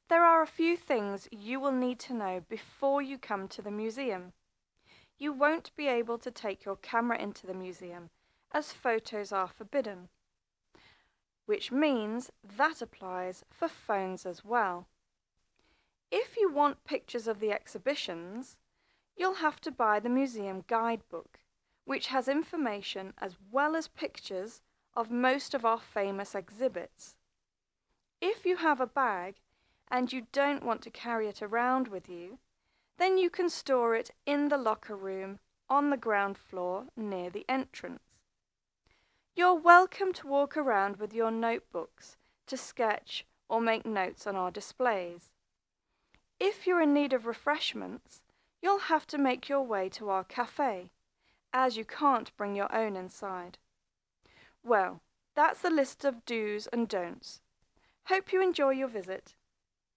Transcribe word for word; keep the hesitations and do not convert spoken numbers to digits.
There are a few things you will need to know before you come to the museum. You won't be able to take your camera into the museum as photos are forbidden, which means that applies for phones as well. If you want pictures of the exhibitions, you'll have to buy the museum guidebook, which has information as well as pictures of most of our famous exhibits. If you have a bag and you don't want to carry it around with you, then you can store it in the locker room on the ground floor near the entrance. You're welcome to walk around with your notebooks to sketch or make notes on our displays. If you're in need of refreshments, you'll have to make your way to our cafe, as you can't bring your own inside. Well, that's the list of do's and don'ts. Hope you enjoy your visit.